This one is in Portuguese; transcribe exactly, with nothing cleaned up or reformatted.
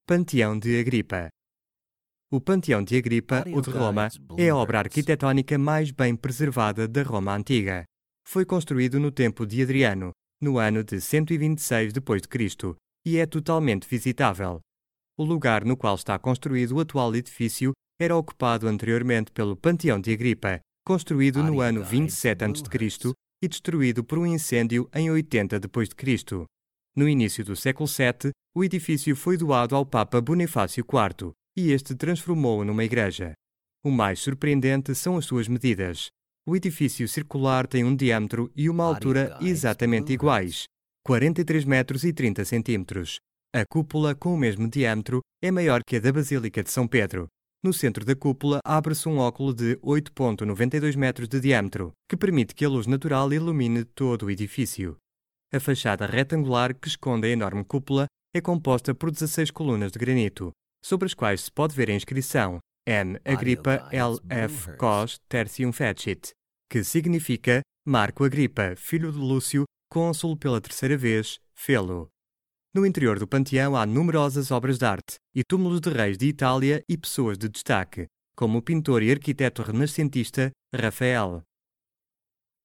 Panteão de Agripa. O Panteão de Agripa, o de Roma, é a obra arquitetónica mais bem preservada da Roma antiga. Foi construído no tempo de Adriano, no ano de cento e vinte e seis depois de Cristo, e é totalmente visitável. O lugar no qual está construído o atual edifício era ocupado anteriormente pelo Panteão de Agripa, construído no ano vinte e sete antes de Cristo e destruído por um incêndio em oitenta depois de Cristo. No início do século sete, o edifício foi doado ao Papa Bonifácio quarto, e este transformou-o numa igreja. O mais surpreendente são as suas medidas. O edifício circular tem um diâmetro e uma altura exatamente iguais, quarenta e três metros e trinta centímetros. A cúpula, com o mesmo diâmetro, é maior que a da Basílica de São Pedro. No centro da cúpula abre-se um óculo de oito vírgula noventa e dois metros de diâmetro, que permite que a luz natural ilumine todo o edifício. A fachada retangular que esconde a enorme cúpula é composta por dezasseis colunas de granito, sobre as quais se pode ver a inscrição M. Agrippa L F Cos Tertium Fecit, que significa Marco Agripa, filho de Lúcio, cônsul pela terceira vez, fê-lo. No interior do panteão há numerosas obras de arte e túmulos de reis de Itália e pessoas de destaque, como o pintor e arquiteto renascentista Rafael.